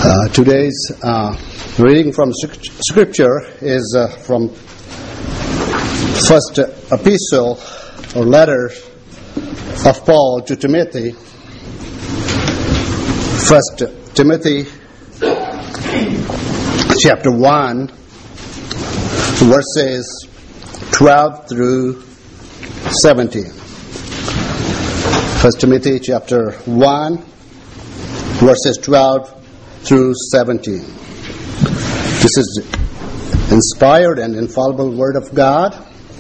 Today's reading from Scripture is from first epistle or letter of Paul to Timothy. 1 Timothy chapter 1, verses 12 through 17. 1 Timothy chapter 1, verses 12 through 17. This is inspired and infallible Word of God.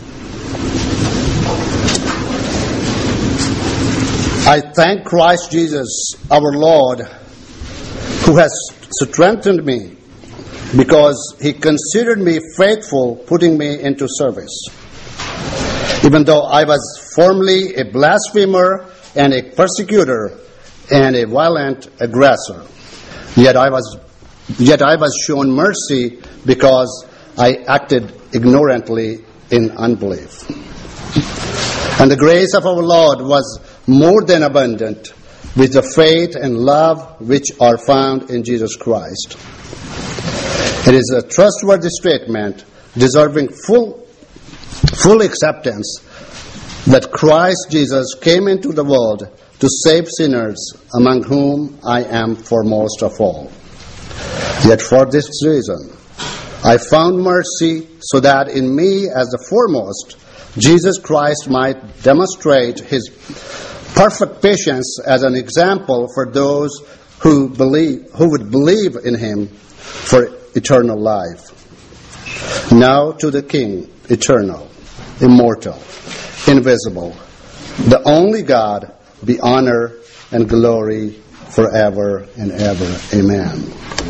I thank Christ Jesus, our Lord, who has strengthened me, because He considered me faithful, putting me into service. Even though I was formerly a blasphemer and a persecutor and a violent aggressor, Yet I was shown mercy because I acted ignorantly in unbelief. And the grace of our Lord was more than abundant with the faith and love which are found in Jesus Christ. It is a trustworthy statement deserving full acceptance that Christ Jesus came into the world to save sinners, among whom I am foremost of all. Yet for this reason, I found mercy, so that in me as the foremost, Jesus Christ might demonstrate His perfect patience as an example for those who would believe in Him for eternal life. Now to the King, eternal, immortal, invisible, the only God, be honor and glory forever and ever. Amen.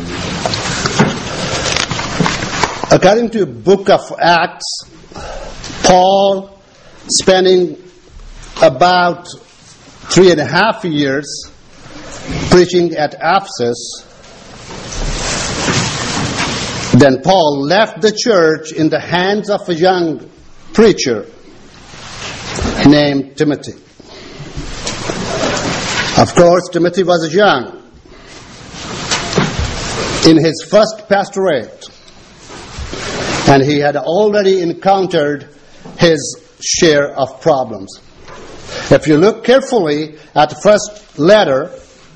According to the book of Acts, Paul, spending about 3.5 years preaching at Ephesus, then Paul left the church in the hands of a young preacher named Timothy. Of course, Timothy was young in his first pastorate, and he had already encountered his share of problems. If you look carefully at the first letter,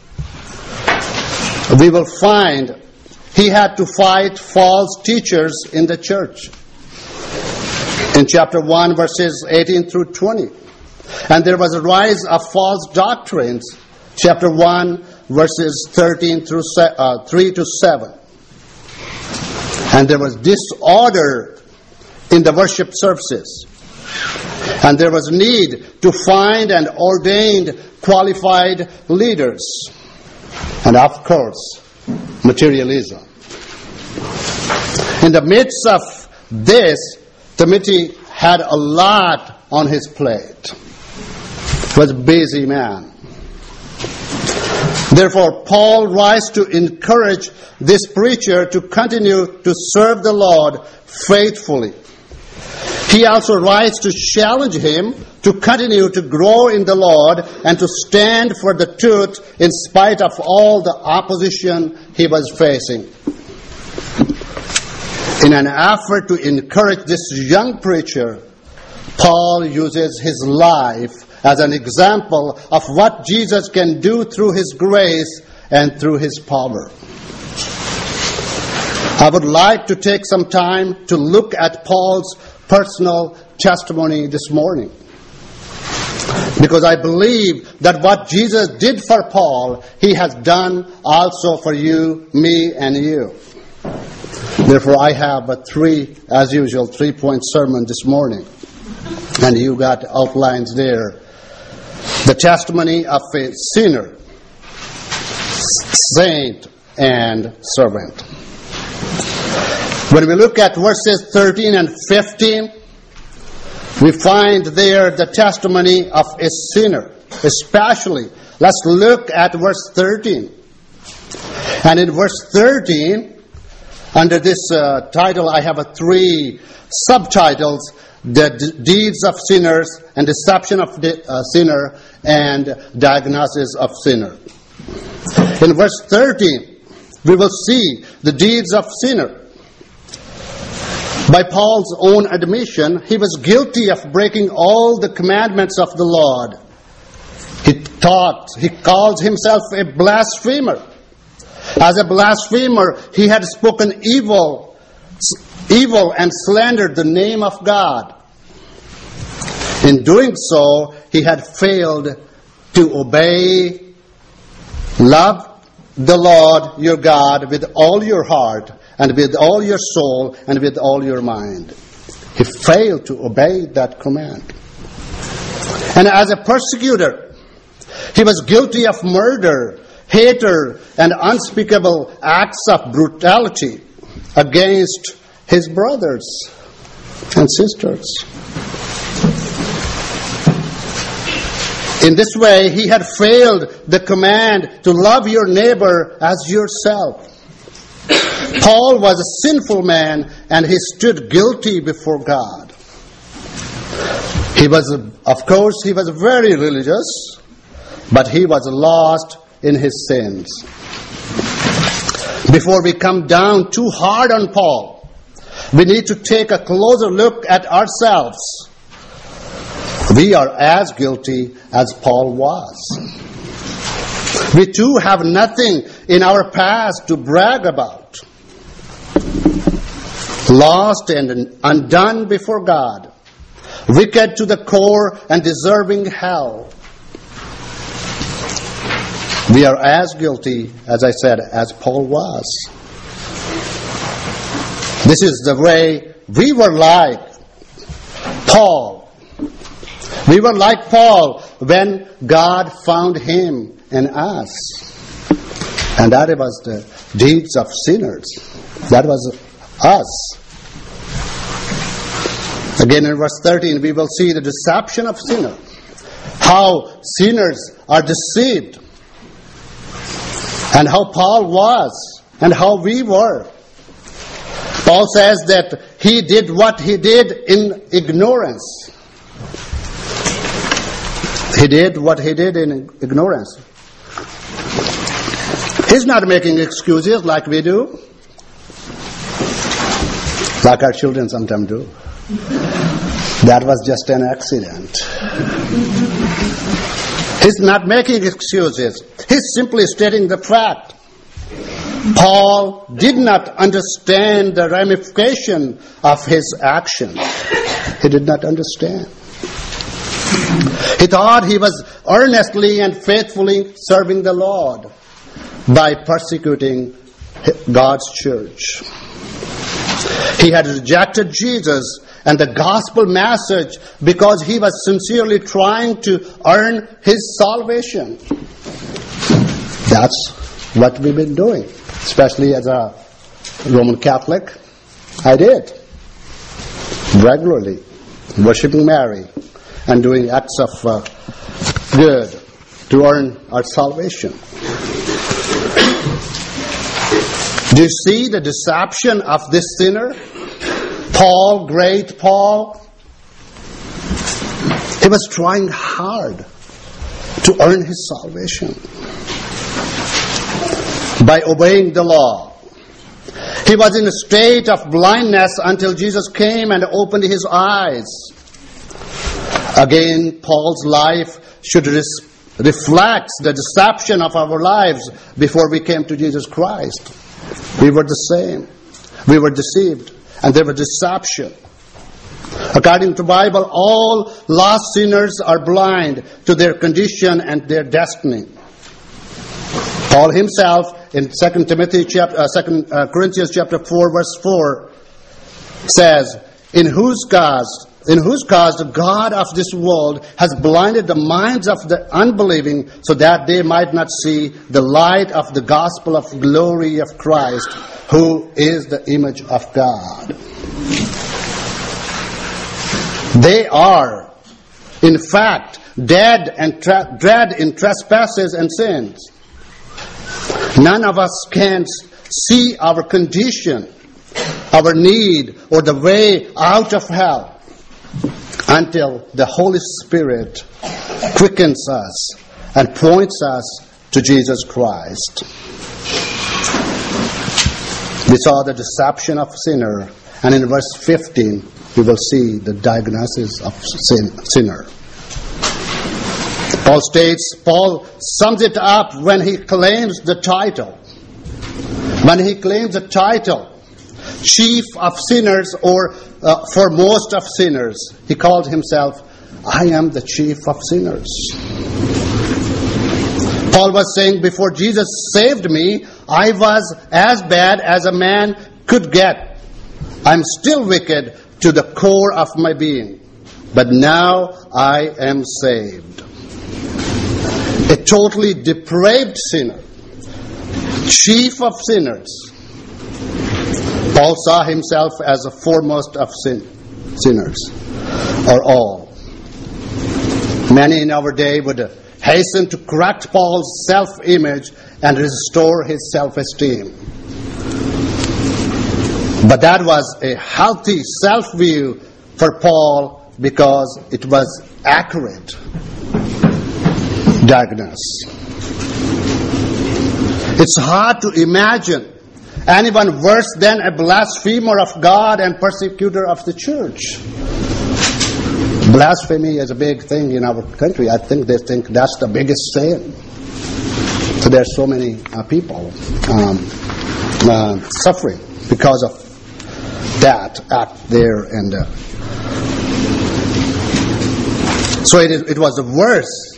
we will find he had to fight false teachers in the church. In chapter 1, verses 18 through 20. And there was a rise of false doctrines. Chapter 1, verses 13 through 3 to 7. And there was disorder in the worship services. And there was need to find and ordained qualified leaders. And of course, materialism. In the midst of this, Timothy had a lot on his plate. He was a busy man. Therefore, Paul writes to encourage this preacher to continue to serve the Lord faithfully. He also writes to challenge him to continue to grow in the Lord and to stand for the truth in spite of all the opposition he was facing. In an effort to encourage this young preacher, Paul uses his life as an example of what Jesus can do through His grace and through His power. I would like to take some time to look at Paul's personal testimony this morning, because I believe that what Jesus did for Paul, He has done also for you, me, and you. Therefore, I have a as usual, 3-point sermon this morning. And you got outlines there. The testimony of a sinner, saint, and servant. When we look at verses 13 and 15, we find there the testimony of a sinner. Especially, let's look at verse 13. And in verse 13, under this title, I have 3 subtitles: the deeds of sinners, and deception of the sinner, and diagnosis of sinner. In verse 13, we will see the deeds of sinner. By Paul's own admission, he was guilty of breaking all the commandments of the Lord. He calls himself a blasphemer. As a blasphemer, he had spoken evil and slandered the name of God. In doing so, he had failed to obey, love the Lord your God with all your heart and with all your soul and with all your mind. He failed to obey that command. And as a persecutor, he was guilty of murder, hatred, and unspeakable acts of brutality against his brothers and sisters. In this way, he had failed the command to love your neighbor as yourself. Paul was a sinful man, and he stood guilty before God. He was very religious, but he was lost in his sins. Before we come down too hard on Paul, we need to take a closer look at ourselves. We are as guilty as Paul was. We too have nothing in our past to brag about. Lost and undone before God. Wicked to the core and deserving hell. We are as guilty, as I said, as Paul was. This is the way we were like Paul. We were like Paul when God found him and us. And that was the deeds of sinners. That was us. Again in verse 13 we will see the deception of sinner. How sinners are deceived. And how Paul was. And how we were. Paul says that he did what he did in ignorance. He did what he did in ignorance. He's not making excuses like we do. Like our children sometimes do. That was just an accident. He's not making excuses. He's simply stating the fact. Paul did not understand the ramification of his action. He did not understand. He thought he was earnestly and faithfully serving the Lord by persecuting God's church. He had rejected Jesus and the gospel message because he was sincerely trying to earn his salvation. That's what we've been doing, especially as a Roman Catholic. I did regularly, worshiping Mary and doing acts of good to earn our salvation. Do you see the deception of this sinner? Paul, great Paul. He was trying hard to earn his salvation by obeying the law. He was in a state of blindness until Jesus came and opened his eyes. Again, Paul's life should reflect the deception of our lives before we came to Jesus Christ. We were the same. We were deceived, and there was deception. According to the Bible, all lost sinners are blind to their condition and their destiny. Paul himself in 2 Corinthians chapter 4 verse 4 says, in whose cause the God of this world has blinded the minds of the unbelieving so that they might not see the light of the gospel of glory of Christ, who is the image of God. They are, in fact, dead in trespasses and sins. None of us can see our condition, our need, or the way out of hell until the Holy Spirit quickens us and points us to Jesus Christ. We saw the deception of sinner, and in verse 15 we will see the diagnosis of sinner. Paul sums it up when he claims the title. When he claims the title, chief of sinners, or foremost of sinners, he called himself, I am the chief of sinners. Paul was saying, before Jesus saved me, I was as bad as a man could get. I'm still wicked to the core of my being. But now I am saved. A totally depraved sinner, chief of sinners. Paul saw himself as the foremost of sinners, or all. Many in our day would hasten to correct Paul's self-image and restore his self-esteem. But that was a healthy self-view for Paul because it was accurate diagnosis. It's hard to imagine anyone worse than a blasphemer of God and persecutor of the church. Blasphemy is a big thing in our country. I think they think that's the biggest sin. So there's so many people suffering because of that act there. And so it was worse.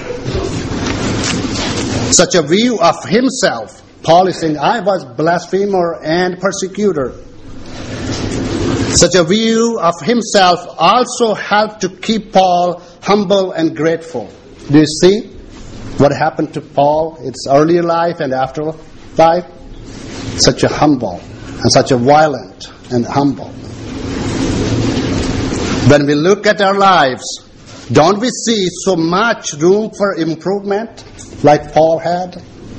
Such a view of himself. Paul is saying, I was blasphemer and persecutor. Such a view of himself also helped to keep Paul humble and grateful. Do you see what happened to Paul? Its earlier life and after life? Such a humble and such a violent and humble. When we look at our lives, don't we see so much room for improvement like Paul had?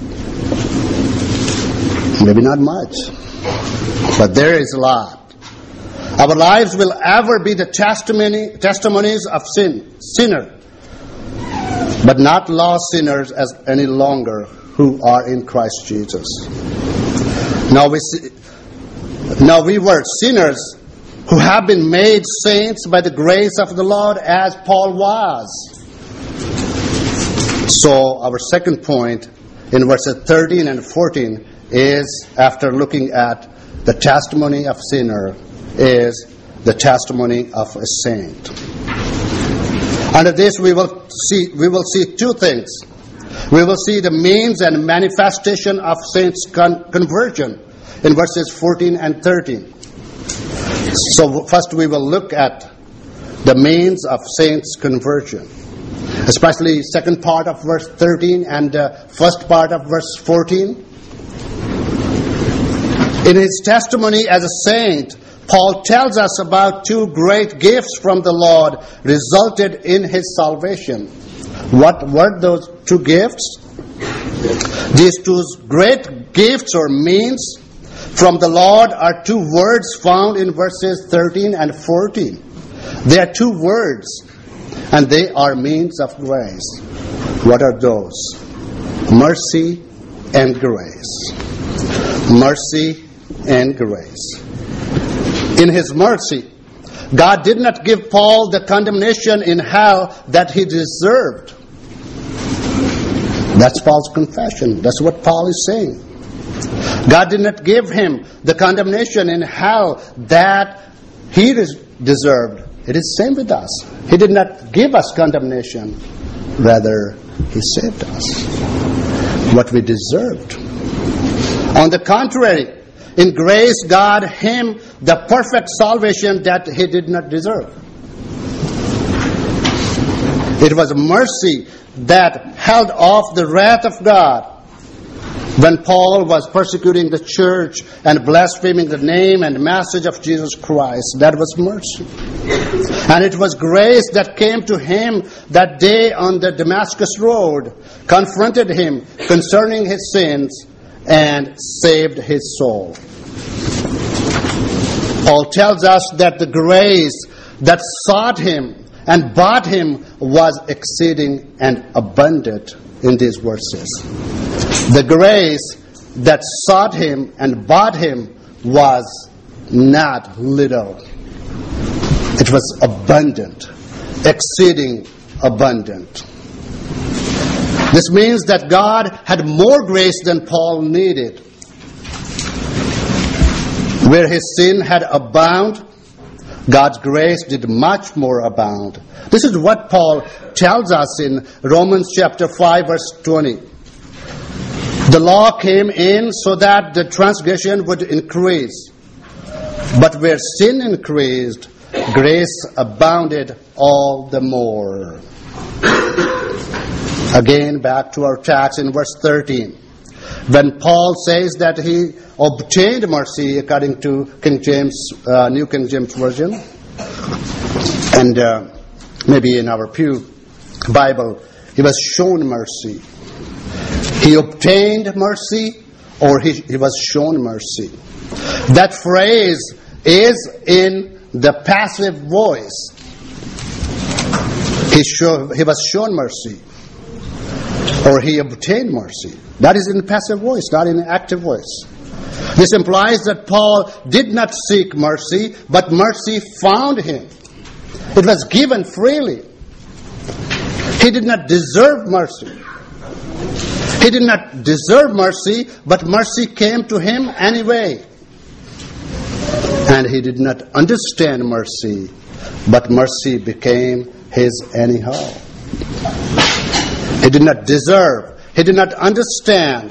Maybe not much, but there is a lot. Our lives will ever be the testimonies of sinner, but not lost sinners as any longer who are in Christ Jesus. Now we were sinners who have been made saints by the grace of the Lord, as Paul was. So our second point in verses 13 and 14 is, after looking at the testimony of sinner, is the testimony of a saint. Under this we will see two things. We will see the means and manifestation of saints' conversion in verses 14 and 13. So first we will look at the means of saints' conversion, especially second part of verse 13 and first part of verse 14. In his testimony as a saint, Paul tells us about two great gifts from the Lord resulted in his salvation. What were those two gifts? These two great gifts or means from the Lord are two words found in verses 13 and 14. They are two words, and they are means of grace. What are those? Mercy and grace. Mercy and grace. In his mercy, God did not give Paul the condemnation in hell that he deserved. That's Paul's confession. That's what Paul is saying. God did not give him the condemnation in hell that he deserved. It is the same with us. He did not give us condemnation. Rather, he saved us. What we deserved. On the contrary, in grace, God him the perfect salvation that he did not deserve. It was mercy that held off the wrath of God when Paul was persecuting the church and blaspheming the name and message of Jesus Christ. That was mercy. And it was grace that came to him that day on the Damascus road, confronted him concerning his sins, and saved his soul. Paul tells us that the grace that sought him and bought him was exceeding and abundant in these verses. The grace that sought him and bought him was not little. It was abundant, exceeding abundant. This means that God had more grace than Paul needed. Where his sin had abounded, God's grace did much more abound. This is what Paul tells us in Romans chapter 5 verse 20. The law came in so that the transgression would increase. But where sin increased, grace abounded all the more. Again, back to our text in verse 13. When Paul says that he obtained mercy according to King James, New King James Version, and maybe in our Pew Bible, he was shown mercy. He obtained mercy, or he was shown mercy. That phrase is in the passive voice. He was shown mercy, or he obtained mercy. That is in passive voice, not in active voice. This implies that Paul did not seek mercy, but mercy found him. It was given freely. He did not deserve mercy. He did not deserve mercy, but mercy came to him anyway. And he did not understand mercy, but mercy became his anyhow. He did not deserve, he did not understand,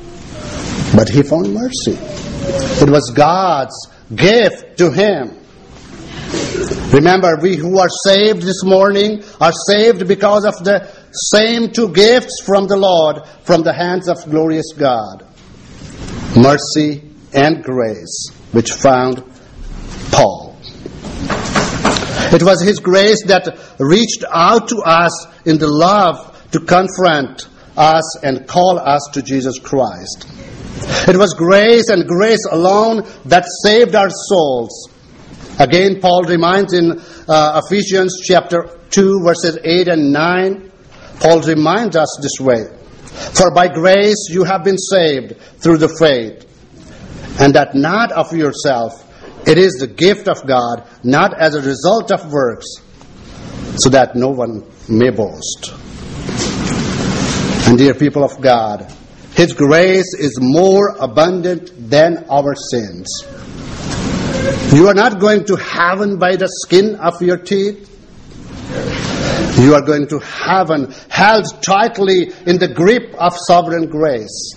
but he found mercy. It was God's gift to him. Remember, we who are saved this morning are saved because of the same two gifts from the Lord, from the hands of glorious God. Mercy and grace, which found Paul. It was his grace that reached out to us in the love to confront us and call us to Jesus Christ. It was grace and grace alone that saved our souls. Again, Paul reminds in Ephesians chapter 2, verses 8 and 9, Paul reminds us this way. For by grace you have been saved through the faith, and that not of yourself. It is the gift of God, not as a result of works, so that no one may boast. And dear people of God, His grace is more abundant than our sins. You are not going to heaven by the skin of your teeth. You are going to heaven held tightly in the grip of sovereign grace.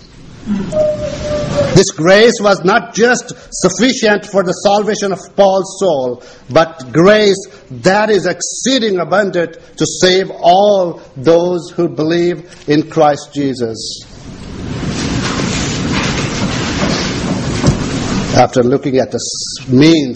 This grace was not just sufficient for the salvation of Paul's soul, but grace that is exceeding abundant to save all those who believe in Christ Jesus. After looking at the means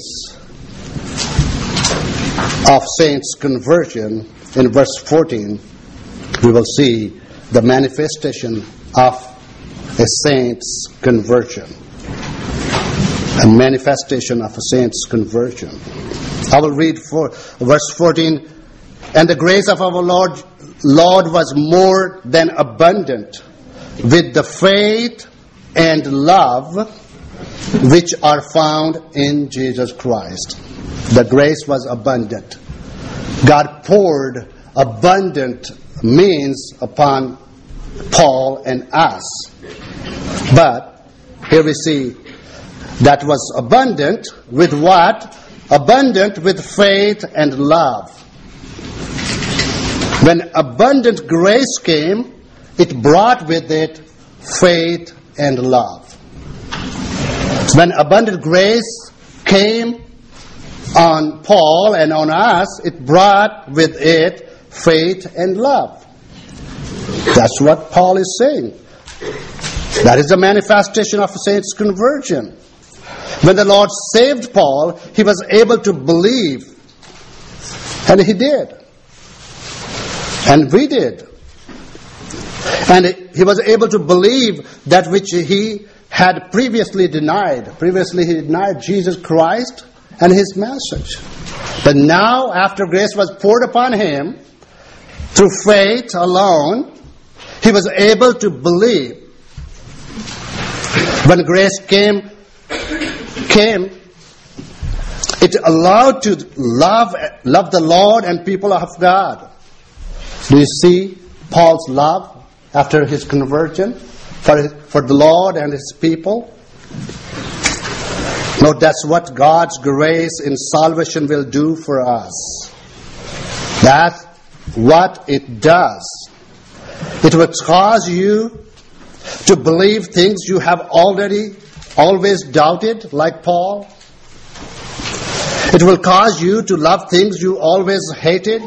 of saints' conversion, in verse 14, we will see the manifestation of a saint's conversion. A manifestation of a saint's conversion. I will read verse 14. And the grace of our Lord was more than abundant with the faith and love which are found in Jesus Christ. The grace was abundant. God poured abundant means upon Paul and us. But here we see that was abundant with what? Abundant with faith and love. When abundant grace came, it brought with it faith and love. When abundant grace came on Paul and on us, it brought with it faith and love. That's what Paul is saying. That is the manifestation of a saint's conversion. When the Lord saved Paul, he was able to believe. And he did. And we did. And he was able to believe that which he had previously denied. Previously he denied Jesus Christ and His message. But now, after grace was poured upon him, through faith alone, he was able to believe. When grace came came, it allowed to love the Lord and people of God. Do you see Paul's love after his conversion for the Lord and His people? No, that's what God's grace in salvation will do for us. That's what it does. It will cause you to believe things you have always doubted, like Paul. It will cause you to love things you always hated.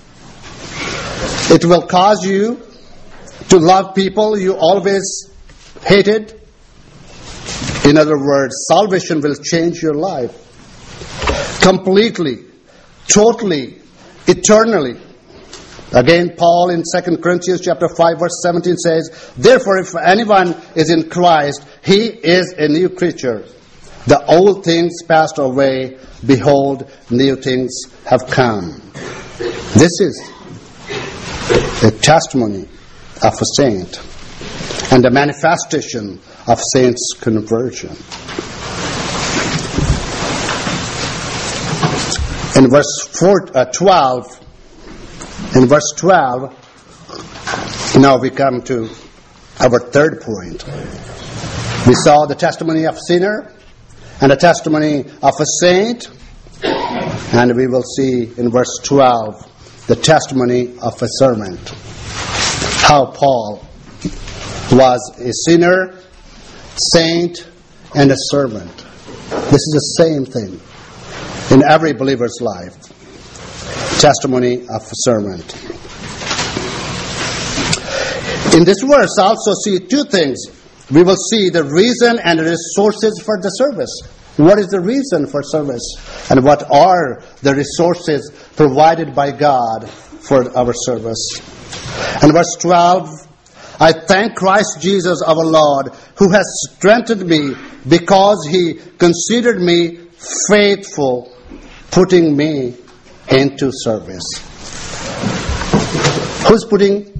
It will cause you to love people you always hated. In other words, salvation will change your life completely, totally, eternally. Again, Paul in 2 Corinthians chapter 5 verse 17 says, "Therefore, if anyone is in Christ, he is a new creature. The old things passed away. Behold, new things have come." This is a testimony of a saint and a manifestation of saints' conversion. In verse 12, now we come to our third point. We saw the testimony of a sinner and the testimony of a saint, and we will see in verse 12 the testimony of a servant. How Paul was a sinner, saint, and a servant. This is the same thing in every believer's life. Testimony of a servant. In this verse, also see two things. We will see the reason and the resources for the service. What is the reason for service? And what are the resources provided by God for our service? And verse 12, "I thank Christ Jesus our Lord, who has strengthened me because He considered me faithful, putting me into service." Who's putting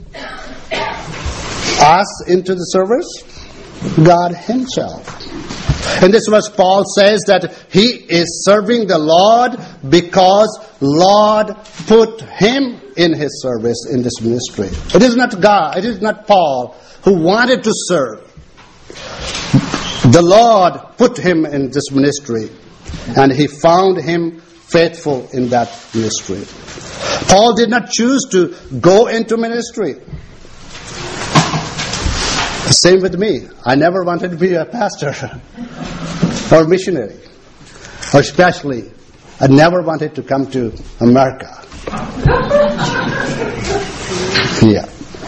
us into the service? God Himself. In this verse, Paul says that he is serving the Lord because Lord put him in His service, in this ministry. It is not God, it is not Paul who wanted to serve. The Lord put him in this ministry, and He found him faithful in that ministry. Paul did not choose to go into ministry. Same with me. I never wanted to be a pastor or missionary. Or especially, I never wanted to come to America. Yeah.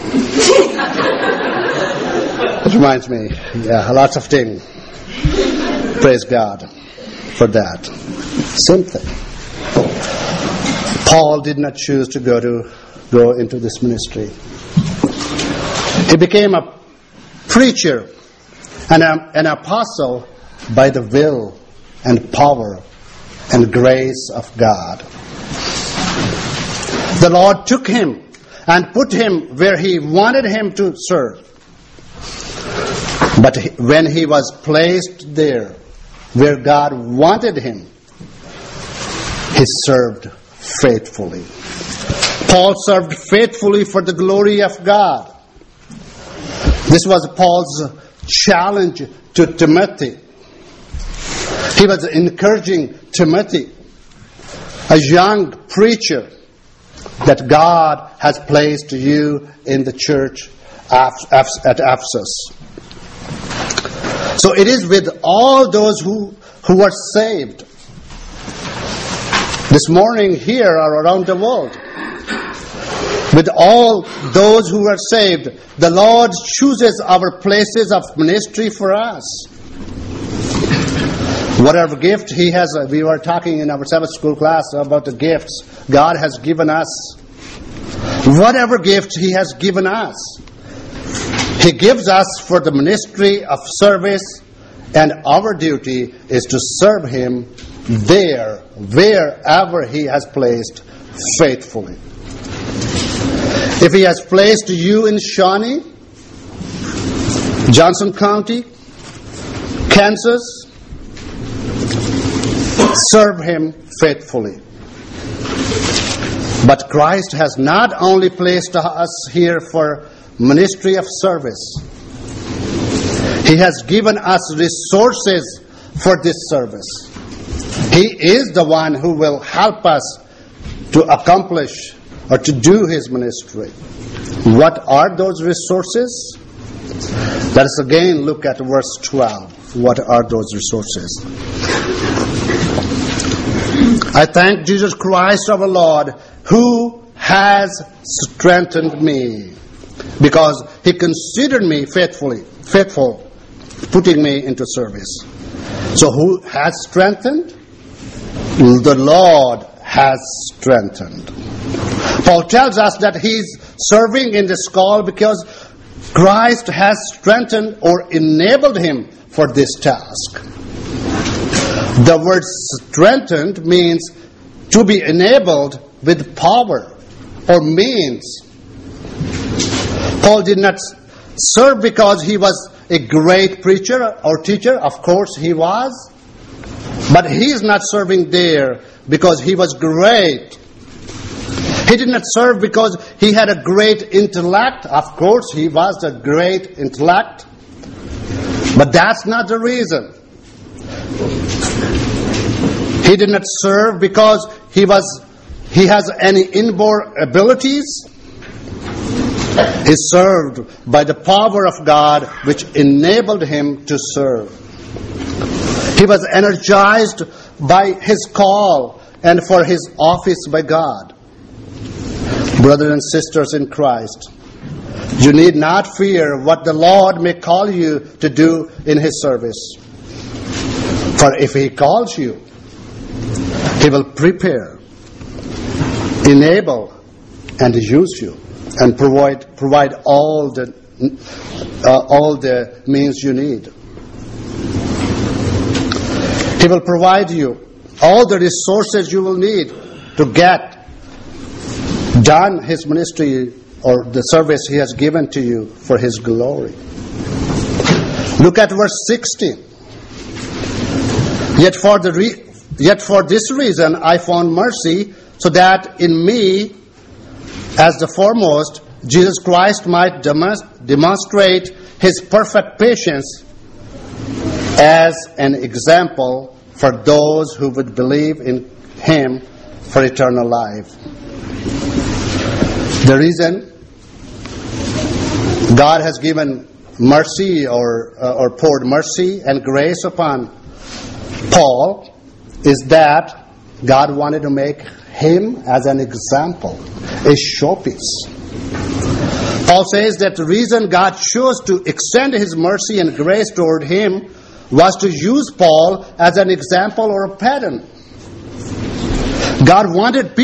It reminds me, lots of things. Praise God for that. Same thing. Paul did not choose to go into this ministry. He became a preacher and an apostle by the will and power and grace of God. The Lord took him and put him where He wanted him to serve. But when he was placed there where God wanted him, he served faithfully. Paul served faithfully for the glory of God. This was Paul's challenge to Timothy. He was encouraging Timothy, a young preacher, that God has placed you in the church at Ephesus. So it is with all those who are saved this morning here or around the world. With all those who are saved, the Lord chooses our places of ministry for us. Whatever gift He has, we were talking in our Sabbath school class about the gifts God has given us. Whatever gift He has given us, He gives us for the ministry of service, and our duty is to serve Him there, wherever He has placed faithfully. If He has placed you in Shawnee, Johnson County, Kansas, serve Him faithfully. But Christ has not only placed us here for ministry of service. He has given us resources for this service. He is the one who will help us to accomplish or to do His ministry. What are those resources? Let us again look at verse 12. What are those resources? I thank Jesus Christ our Lord, who has strengthened me, because He considered me faithful, putting me into service. So who has strengthened? The Lord has strengthened. Paul tells us that he's serving in this call because Christ has strengthened or enabled him for this task. The word strengthened means to be enabled with power or means. Paul did not serve because he was a great preacher or teacher. Of course he was. But he is not serving there because he was great. He did not serve because he had a great intellect. Of course he was a great intellect. But that's not the reason. He did not serve because he has any inborn abilities. He served by the power of God, which enabled him to serve. He was energized by his call and for his office by God. Brothers and sisters in Christ, you need not fear what the Lord may call you to do in His service. For if He calls you, He will prepare, enable, and use you, and provide all the means you need. He will provide you all the resources you will need to get done His ministry or the service He has given to you for His glory. Look at verse 16. Yet for this reason I found mercy, so that in me, as the foremost, Jesus Christ might demonstrate His perfect patience as an example for those who would believe in Him for eternal life. The reason God has given mercy or poured mercy and grace upon Paul is that God wanted to make him as an example, a showpiece. Paul says that the reason God chose to extend His mercy and grace toward him was to use Paul as an example or a pattern. God wanted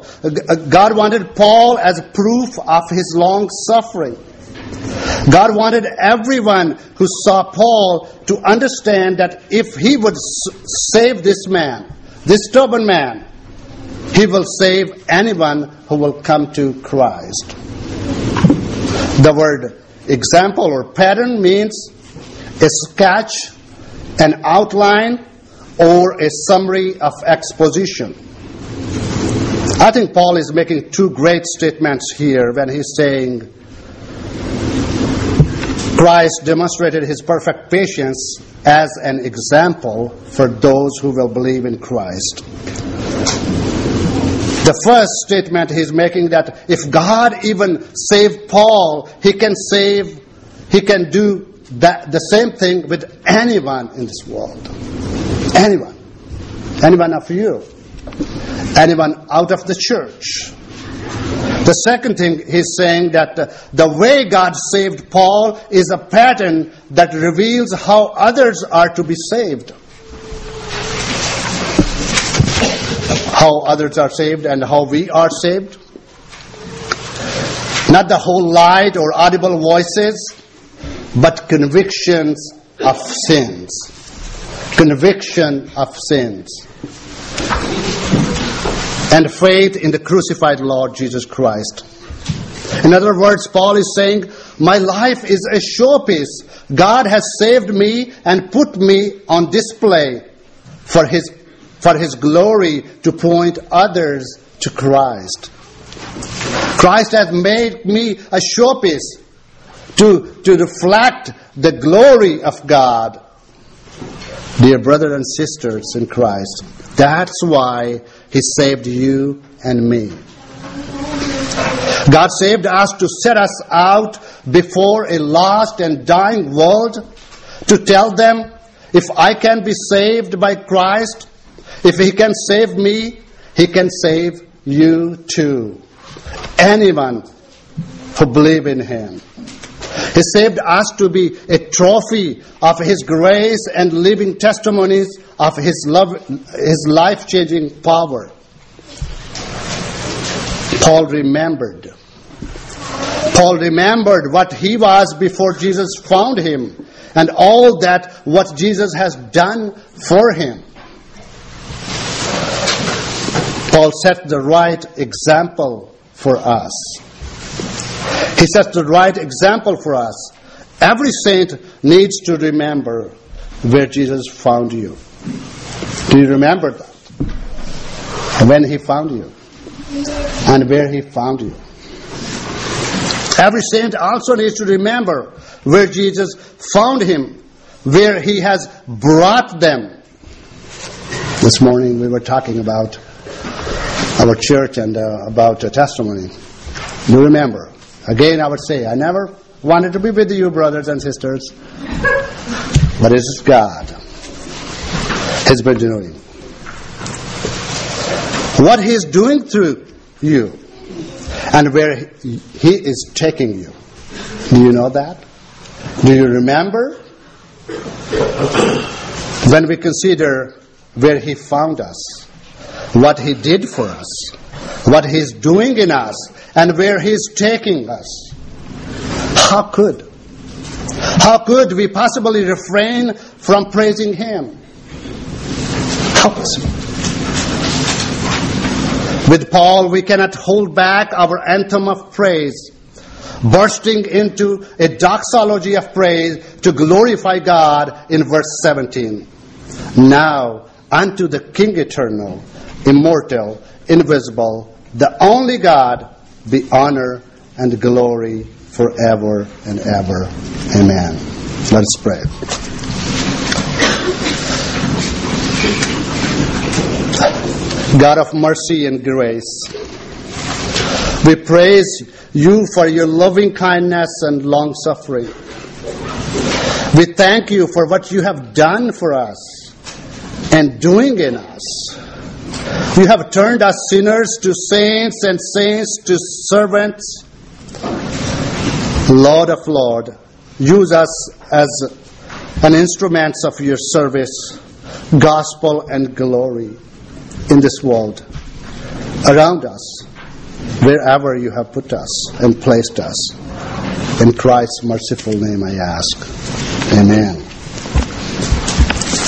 Paul as proof of His long suffering. God wanted everyone who saw Paul to understand that if he would save this man, this stubborn man, He will save anyone who will come to Christ. The word example or pattern means a sketch, an outline, or a summary of exposition. I think Paul is making two great statements here when he's saying Christ demonstrated His perfect patience as an example for those who will believe in Christ. The first statement he's making that if God even saved Paul, He can do the same thing with anyone in this world. Anyone of you. Anyone out of the church. The second thing he's saying that the way God saved Paul is a pattern that reveals how others are to be saved. How others are saved and how we are saved. Not the whole light or audible voices, but convictions of sins. Conviction of sins. And faith in the crucified Lord Jesus Christ. In other words, Paul is saying, my life is a showpiece. God has saved me and put me on display for His for His glory to point others to Christ. Christ has made me a showpiece to reflect the glory of God. Dear brothers and sisters in Christ, that's why He saved you and me. God saved us to set us out before a lost and dying world, to tell them, if I can be saved by Christ, if He can save me, He can save you too. Anyone who believes in Him. He saved us to be a trophy of His grace and living testimonies of His love, His life-changing power. Paul remembered what he was before Jesus found him, and all that what Jesus has done for him. Paul set the right example for us. He sets the right example for us. Every saint needs to remember where Jesus found you. Do you remember that? When He found you and where He found you. Every saint also needs to remember where Jesus found him, where He has brought them. This morning we were talking about our church and about a testimony. You remember. Again, I would say, I never wanted to be with you, brothers and sisters. But it is God. He's been doing. What He is doing through you and where He is taking you. Do you know that? Do you remember? When we consider where He found us, what He did for us, what He is doing in us, and where He is taking us. How could we possibly refrain from praising Him? How possible? With Paul, we cannot hold back our anthem of praise, bursting into a doxology of praise to glorify God in verse 17. Now unto the King eternal, immortal, invisible, the only God, be honor and glory forever and ever. Amen. Let us pray. God of mercy and grace, we praise You for Your loving kindness and long suffering. We thank You for what You have done for us and doing in us. You have turned us sinners to saints and saints to servants. Lord of Lords, use us as an instrument of Your service, gospel and glory in this world, around us, wherever You have put us and placed us. In Christ's merciful name I ask. Amen.